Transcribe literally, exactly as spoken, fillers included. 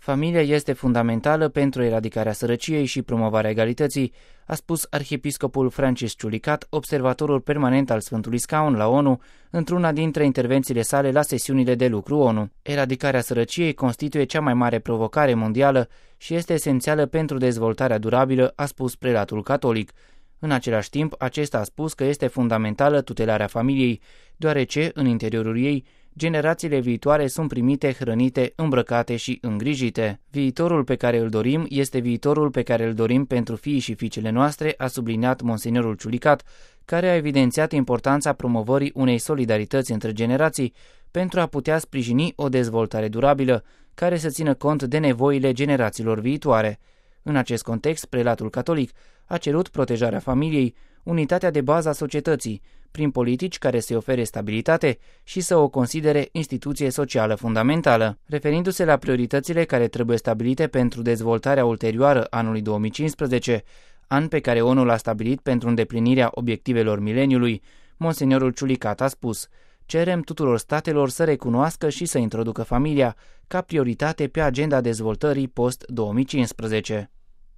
Familia este fundamentală pentru eradicarea sărăciei și promovarea egalității, a spus arhiepiscopul Francis Ciulicat, observatorul permanent al Sfântului Scaun la ONU, într-una dintre intervențiile sale la sesiunile de lucru ONU. Eradicarea sărăciei constituie cea mai mare provocare mondială și este esențială pentru dezvoltarea durabilă, a spus prelatul catolic. În același timp, acesta a spus că este fundamentală tutelarea familiei, deoarece, în interiorul ei, generațiile viitoare sunt primite, hrănite, îmbrăcate și îngrijite. Viitorul pe care îl dorim este viitorul pe care îl dorim pentru fiii și fiicele noastre, a subliniat Monseniorul Ciulicat, care a evidențiat importanța promovării unei solidarități între generații pentru a putea sprijini o dezvoltare durabilă, care să țină cont de nevoile generațiilor viitoare. În acest context, prelatul catolic a cerut protejarea familiei, unitatea de bază a societății, prin politici care să-i ofere stabilitate și să o considere instituție socială fundamentală. Referindu-se la prioritățile care trebuie stabilite pentru dezvoltarea ulterioară anului două mii cincisprezece, an pe care ONU l-a stabilit pentru îndeplinirea obiectivelor mileniului, Monseniorul Ciulicat a spus: cerem tuturor statelor să recunoască și să introducă familia ca prioritate pe agenda dezvoltării post două mii cincisprezece.